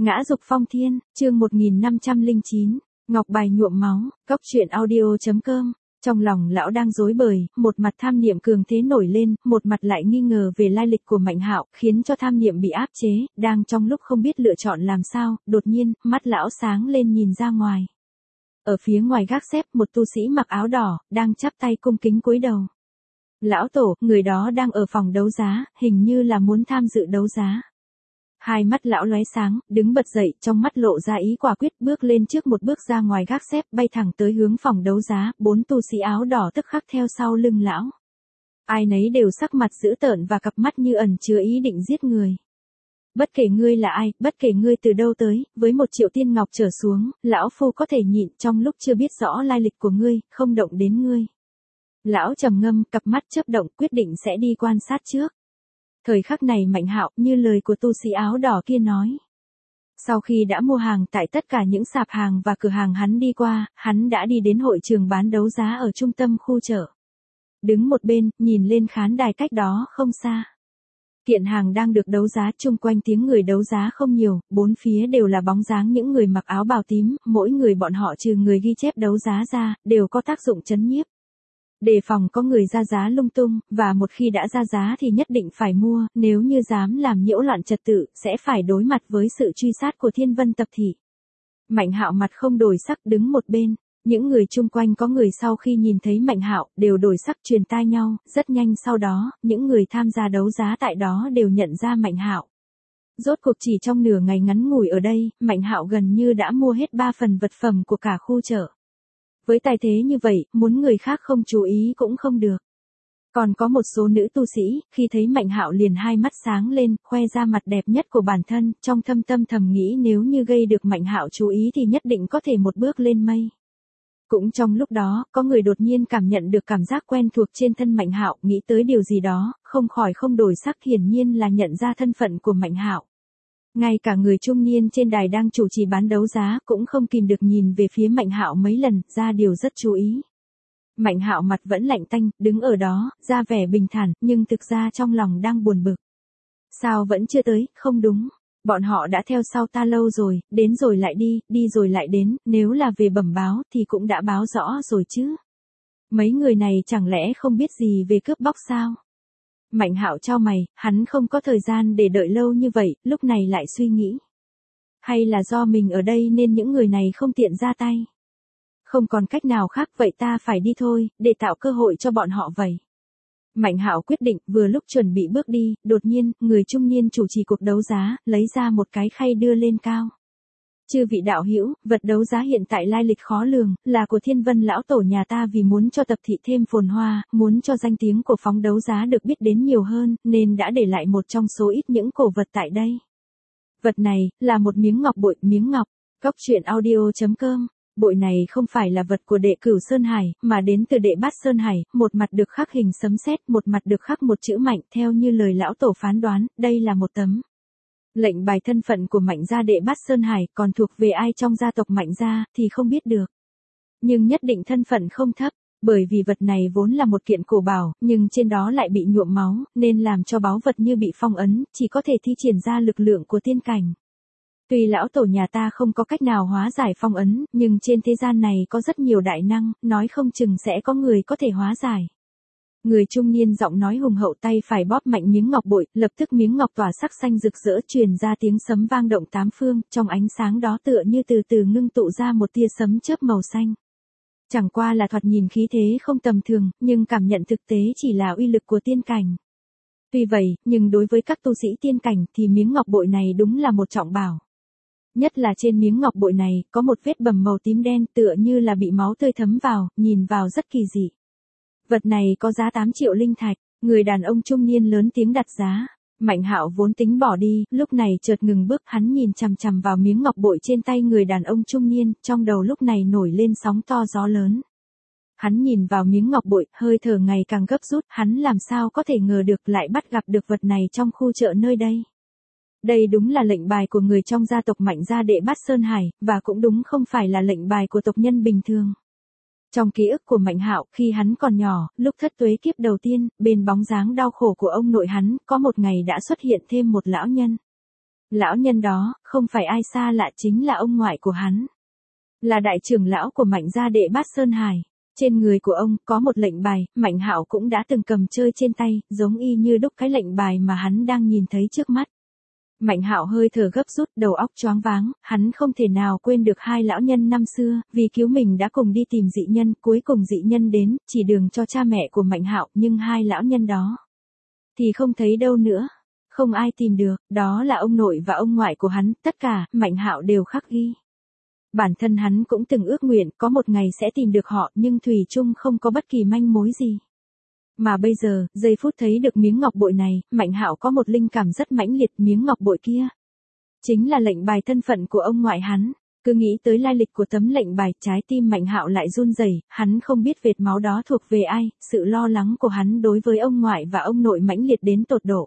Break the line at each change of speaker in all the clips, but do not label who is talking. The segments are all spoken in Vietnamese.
Ngã dục phong thiên, chương 1509, Ngọc bài nhuộm máu, Cóc truyện audio.com. Trong lòng lão đang rối bời, một mặt tham niệm cường thế nổi lên, một mặt lại nghi ngờ về lai lịch của Mạnh Hạo, khiến cho tham niệm bị áp chế, đang trong lúc không biết lựa chọn làm sao, đột nhiên, mắt lão sáng lên nhìn ra ngoài. Ở phía ngoài gác xếp, một tu sĩ mặc áo đỏ, đang chắp tay cung kính cúi đầu. Lão tổ, người đó đang ở phòng đấu giá, hình như là muốn tham dự đấu giá. Hai mắt lão lóe sáng, đứng bật dậy, trong mắt lộ ra ý quả quyết, bước lên trước một bước ra ngoài gác xếp, bay thẳng tới hướng phòng đấu giá, bốn tu sĩ áo đỏ tức khắc theo sau lưng lão. Ai nấy đều sắc mặt dữ tợn và cặp mắt như ẩn chứa ý định giết người. Bất kể ngươi là ai, bất kể ngươi từ đâu tới, với 1 triệu tiên ngọc trở xuống, lão phu có thể nhịn trong lúc chưa biết rõ lai lịch của ngươi, không động đến ngươi. Lão trầm ngâm, cặp mắt chớp động, quyết định sẽ đi quan sát trước. Thời khắc này Mạnh Hạo, như lời của tu sĩ áo đỏ kia nói. Sau khi đã mua hàng tại tất cả những sạp hàng và cửa hàng hắn đi qua, hắn đã đi đến hội trường bán đấu giá ở trung tâm khu chợ. Đứng một bên, nhìn lên khán đài cách đó không xa. Kiện hàng đang được đấu giá, chung quanh tiếng người đấu giá không nhiều, bốn phía đều là bóng dáng những người mặc áo bào tím, mỗi người bọn họ trừ người ghi chép đấu giá ra, đều có tác dụng trấn nhiếp. Đề phòng có người ra giá lung tung, và một khi đã ra giá thì nhất định phải mua, nếu như dám làm nhiễu loạn trật tự, sẽ phải đối mặt với sự truy sát của Thiên Vân tập thị. Mạnh Hạo mặt không đổi sắc đứng một bên, những người chung quanh có người sau khi nhìn thấy Mạnh Hạo, đều đổi sắc truyền tai nhau, rất nhanh sau đó, những người tham gia đấu giá tại đó đều nhận ra Mạnh Hạo. Rốt cuộc chỉ trong nửa ngày ngắn ngủi ở đây, Mạnh Hạo gần như đã mua hết 3 phần vật phẩm của cả khu chợ. Với tài thế như vậy, muốn người khác không chú ý cũng không được. Còn có một số nữ tu sĩ, khi thấy Mạnh Hạo liền hai mắt sáng lên, khoe ra mặt đẹp nhất của bản thân, trong thâm tâm thầm nghĩ nếu như gây được Mạnh Hạo chú ý thì nhất định có thể một bước lên mây. Cũng trong lúc đó, có người đột nhiên cảm nhận được cảm giác quen thuộc trên thân Mạnh Hạo, nghĩ tới điều gì đó, không khỏi không đổi sắc, hiển nhiên là nhận ra thân phận của Mạnh Hạo. Ngay cả người trung niên trên đài đang chủ trì bán đấu giá cũng không kìm được nhìn về phía Mạnh Hạo mấy lần, ra điều rất chú ý. Mạnh Hạo mặt vẫn lạnh tanh, đứng ở đó, ra vẻ bình thản, nhưng thực ra trong lòng đang buồn bực. Sao vẫn chưa tới, không đúng. Bọn họ đã theo sau ta lâu rồi, đến rồi lại đi, đi rồi lại đến, nếu là về bẩm báo thì cũng đã báo rõ rồi chứ. Mấy người này chẳng lẽ không biết gì về cướp bóc sao? Mạnh Hạo chau mày, hắn không có thời gian để đợi lâu như vậy, lúc này lại suy nghĩ. Hay là do mình ở đây nên những người này không tiện ra tay. Không còn cách nào khác vậy ta phải đi thôi, để tạo cơ hội cho bọn họ vậy. Mạnh Hạo quyết định, vừa lúc chuẩn bị bước đi, đột nhiên, người trung niên chủ trì cuộc đấu giá, lấy ra một cái khay đưa lên cao. Chư vị đạo hữu, vật đấu giá hiện tại lai lịch khó lường, là của Thiên Vân lão tổ nhà ta, vì muốn cho tập thị thêm phồn hoa, muốn cho danh tiếng của phóng đấu giá được biết đến nhiều hơn, nên đã để lại một trong số ít những cổ vật tại đây. Vật này, là một miếng ngọc bội, miếng ngọc. Cóc truyện audio.com. Bội này không phải là vật của đệ Cửu Sơn Hải, mà đến từ đệ Bát Sơn Hải, một mặt được khắc hình sấm sét, một mặt được khắc một chữ Mạnh, theo như lời lão tổ phán đoán, đây là một tấm lệnh bài thân phận của Mạnh gia đệ Bát Sơn Hải, còn thuộc về ai trong gia tộc Mạnh gia thì không biết được. Nhưng nhất định thân phận không thấp, bởi vì vật này vốn là một kiện cổ bảo, nhưng trên đó lại bị nhuộm máu, nên làm cho báu vật như bị phong ấn, chỉ có thể thi triển ra lực lượng của tiên cảnh. Tuy lão tổ nhà ta không có cách nào hóa giải phong ấn, nhưng trên thế gian này có rất nhiều đại năng, nói không chừng sẽ có người có thể hóa giải. Người trung niên giọng nói hùng hậu, tay phải bóp mạnh miếng ngọc bội, lập tức miếng ngọc tỏa sắc xanh rực rỡ, truyền ra tiếng sấm vang động tám phương, trong ánh sáng đó tựa như từ từ ngưng tụ ra một tia sấm chớp màu xanh. Chẳng qua là thoạt nhìn khí thế không tầm thường, nhưng cảm nhận thực tế chỉ là uy lực của tiên cảnh. Tuy vậy, nhưng đối với các tu sĩ tiên cảnh thì miếng ngọc bội này đúng là một trọng bảo. Nhất là trên miếng ngọc bội này, có một vết bầm màu tím đen tựa như là bị máu tươi thấm vào, nhìn vào rất kỳ dị. Vật này có giá 8 triệu linh thạch, người đàn ông trung niên lớn tiếng đặt giá. Mạnh Hạo vốn tính bỏ đi, lúc này chợt ngừng bước, hắn nhìn chằm chằm vào miếng ngọc bội trên tay người đàn ông trung niên, trong đầu lúc này nổi lên sóng to gió lớn. Hắn nhìn vào miếng ngọc bội, hơi thở ngày càng gấp rút, hắn làm sao có thể ngờ được lại bắt gặp được vật này trong khu chợ nơi đây. Đây đúng là lệnh bài của người trong gia tộc Mạnh gia đệ Bát Sơn Hải, và cũng đúng không phải là lệnh bài của tộc nhân bình thường. Trong ký ức của Mạnh Hạo, khi hắn còn nhỏ, lúc thất tuế kiếp đầu tiên, bên bóng dáng đau khổ của ông nội hắn, có một ngày đã xuất hiện thêm một lão nhân. Lão nhân đó, không phải ai xa lạ chính là ông ngoại của hắn. Là đại trưởng lão của Mạnh gia đệ Bát Sơn Hải. Trên người của ông có một lệnh bài, Mạnh Hạo cũng đã từng cầm chơi trên tay, giống y như đúc cái lệnh bài mà hắn đang nhìn thấy trước mắt. Mạnh Hạo hơi thở gấp rút, đầu óc choáng váng, hắn không thể nào quên được hai lão nhân năm xưa, vì cứu mình đã cùng đi tìm dị nhân, cuối cùng dị nhân đến, chỉ đường cho cha mẹ của Mạnh Hạo, nhưng hai lão nhân đó thì không thấy đâu nữa. Không ai tìm được, đó là ông nội và ông ngoại của hắn, tất cả, Mạnh Hạo đều khắc ghi. Bản thân hắn cũng từng ước nguyện có một ngày sẽ tìm được họ, nhưng thủy chung không có bất kỳ manh mối gì. Mà bây giờ, giây phút thấy được miếng ngọc bội này, Mạnh Hạo có một linh cảm rất mãnh liệt, miếng ngọc bội kia chính là lệnh bài thân phận của ông ngoại hắn. Cứ nghĩ tới lai lịch của tấm lệnh bài, trái tim Mạnh Hạo lại run rẩy, hắn không biết vệt máu đó thuộc về ai, sự lo lắng của hắn đối với ông ngoại và ông nội mãnh liệt đến tột độ.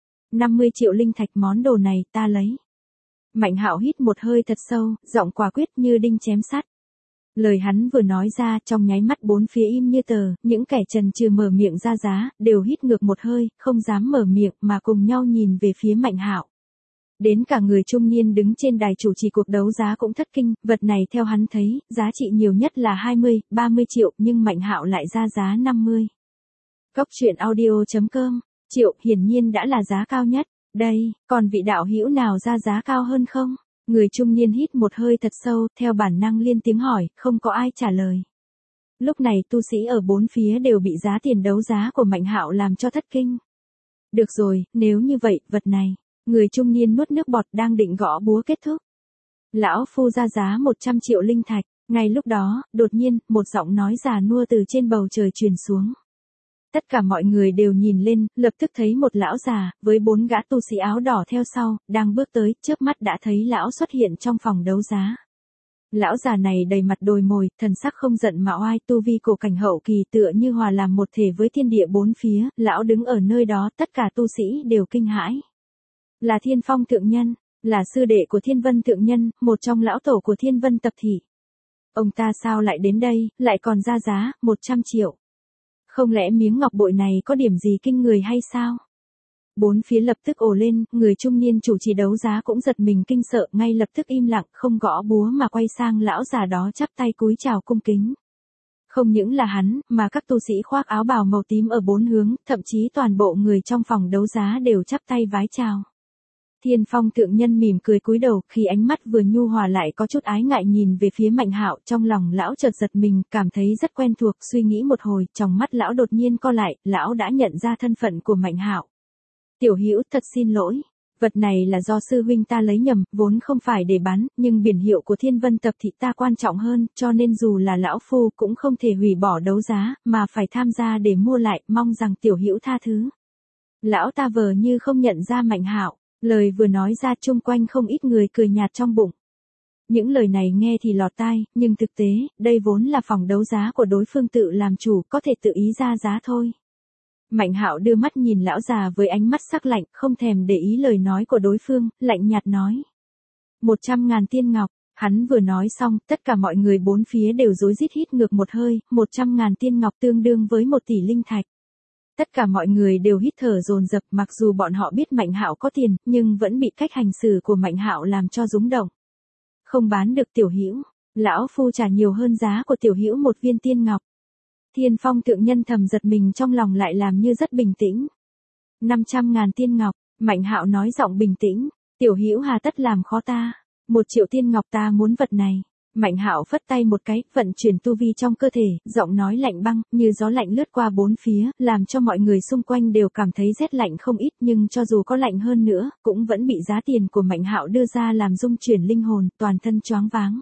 50 triệu linh thạch, món đồ này ta lấy. Mạnh Hạo hít một hơi thật sâu, giọng quả quyết như đinh chém sắt. Lời hắn vừa nói ra, trong nháy mắt bốn phía im như tờ, những kẻ chần chừ mở miệng ra giá, đều hít ngược một hơi, không dám mở miệng mà cùng nhau nhìn về phía Mạnh Hạo. Đến cả người trung niên đứng trên đài chủ trì cuộc đấu giá cũng thất kinh, vật này theo hắn thấy, giá trị nhiều nhất là 20, 30 triệu, nhưng Mạnh Hạo lại ra giá 50. Cốc truyện audio.com, triệu hiển nhiên đã là giá cao nhất. Đây, còn vị đạo hữu nào ra giá cao hơn không? Người trung niên hít một hơi thật sâu, theo bản năng liên tiếng hỏi, không có ai trả lời. Lúc này tu sĩ ở bốn phía đều bị giá tiền đấu giá của Mạnh Hạo làm cho thất kinh. Được rồi, nếu như vậy, vật này. Người trung niên nuốt nước bọt đang định gõ búa kết thúc. Lão phu ra giá 100 triệu linh thạch. Ngay lúc đó, đột nhiên, một giọng nói già nua từ trên bầu trời truyền xuống. Tất cả mọi người đều nhìn lên, lập tức thấy một lão già, với 4 gã tu sĩ áo đỏ theo sau, đang bước tới, chớp mắt đã thấy lão xuất hiện trong phòng đấu giá. Lão già này đầy mặt đồi mồi, thần sắc không giận mà oai, tu vi cổ cảnh hậu kỳ tựa như hòa làm một thể với thiên địa bốn phía, lão đứng ở nơi đó, tất cả tu sĩ đều kinh hãi. Là Thiên Phong thượng nhân, là sư đệ của Thiên Vân thượng nhân, một trong lão tổ của Thiên Vân tập thị. Ông ta sao lại đến đây, lại còn ra giá 100 triệu. Không lẽ miếng ngọc bội này có điểm gì kinh người hay sao? Bốn phía lập tức ồ lên, người trung niên chủ trì đấu giá cũng giật mình kinh sợ, ngay lập tức im lặng, không gõ búa mà quay sang lão già đó chắp tay cúi chào cung kính. Không những là hắn, mà các tu sĩ khoác áo bào màu tím ở bốn hướng, thậm chí toàn bộ người trong phòng đấu giá đều chắp tay vái chào. Thiên Phong thượng nhân mỉm cười cúi đầu, khi ánh mắt vừa nhu hòa lại có chút ái ngại nhìn về phía Mạnh Hạo, trong lòng lão chợt giật mình, cảm thấy rất quen thuộc, suy nghĩ một hồi, trong mắt lão đột nhiên co lại, lão đã nhận ra thân phận của Mạnh Hạo. Tiểu Hữu, thật xin lỗi, vật này là do sư huynh ta lấy nhầm, vốn không phải để bán, nhưng biển hiệu của Thiên Vân tập thị ta quan trọng hơn, cho nên dù là lão phu cũng không thể hủy bỏ đấu giá, mà phải tham gia để mua lại, mong rằng Tiểu Hữu tha thứ. Lão ta vờ như không nhận ra Mạnh Hạo. Lời vừa nói ra chung quanh không ít người cười nhạt trong bụng. Những lời này nghe thì lọt tai, nhưng thực tế, đây vốn là phòng đấu giá của đối phương tự làm chủ, có thể tự ý ra giá thôi. Mạnh Hạo đưa mắt nhìn lão già với ánh mắt sắc lạnh, không thèm để ý lời nói của đối phương, lạnh nhạt nói. 100.000 tiên ngọc, hắn vừa nói xong, tất cả mọi người bốn phía đều rối rít hít ngược một hơi, 100.000 tiên ngọc tương đương với 1 tỷ linh thạch. Tất cả mọi người đều hít thở dồn dập, mặc dù bọn họ biết Mạnh Hạo có tiền, nhưng vẫn bị cách hành xử của Mạnh Hạo làm cho rúng động. Không bán được Tiểu Hữu, lão phu trả nhiều hơn giá của Tiểu Hữu một viên tiên ngọc. Thiên Phong thượng nhân thầm giật mình, trong lòng lại làm như rất bình tĩnh. 500.000 tiên ngọc, Mạnh Hạo nói giọng bình tĩnh, Tiểu Hữu hà tất làm khó ta, 1 triệu tiên ngọc ta muốn vật này. Mạnh Hạo phất tay một cái, vận chuyển tu vi trong cơ thể, giọng nói lạnh băng, như gió lạnh lướt qua bốn phía, làm cho mọi người xung quanh đều cảm thấy rét lạnh không ít, nhưng cho dù có lạnh hơn nữa, cũng vẫn bị giá tiền của Mạnh Hạo đưa ra làm rung chuyển linh hồn, toàn thân choáng váng.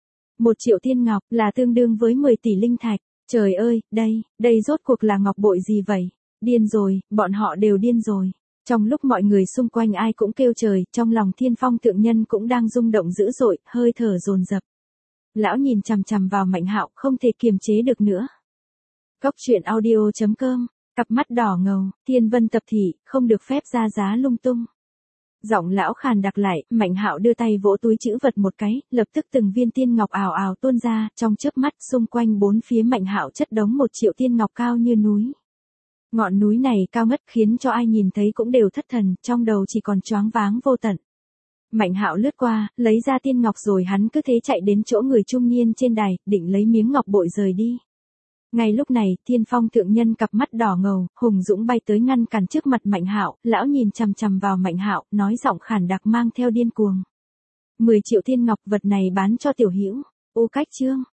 1 triệu tiên ngọc là tương đương với 10 tỷ linh thạch. Trời ơi, đây rốt cuộc là ngọc bội gì vậy? Điên rồi, bọn họ đều điên rồi. Trong lúc mọi người xung quanh ai cũng kêu trời, trong lòng Thiên Phong thượng nhân cũng đang rung động dữ dội, hơi thở dồn dập. Lão nhìn chằm chằm vào Mạnh Hạo, không thể kiềm chế được nữa. Cốc truyện audio.com, cặp mắt đỏ ngầu, Thiên Vân tập thị, không được phép ra giá lung tung. Giọng lão khàn đặc lại, Mạnh Hạo đưa tay vỗ túi trữ vật một cái, lập tức từng viên tiên ngọc ào ào tuôn ra, trong chớp mắt xung quanh bốn phía Mạnh Hạo chất đống 1 triệu tiên ngọc cao như núi. Ngọn núi này cao ngất khiến cho ai nhìn thấy cũng đều thất thần, trong đầu chỉ còn choáng váng vô tận. Mạnh Hạo lướt qua, lấy ra tiên ngọc rồi hắn cứ thế chạy đến chỗ người trung niên trên đài, định lấy miếng ngọc bội rời đi. Ngay lúc này, Thiên Phong thượng nhân cặp mắt đỏ ngầu, hùng dũng bay tới ngăn cản trước mặt Mạnh Hạo, lão nhìn chằm chằm vào Mạnh Hạo, nói giọng khản đặc mang theo điên cuồng. 10 triệu thiên ngọc vật này bán cho tiểu hữu. Ô Cách Trương,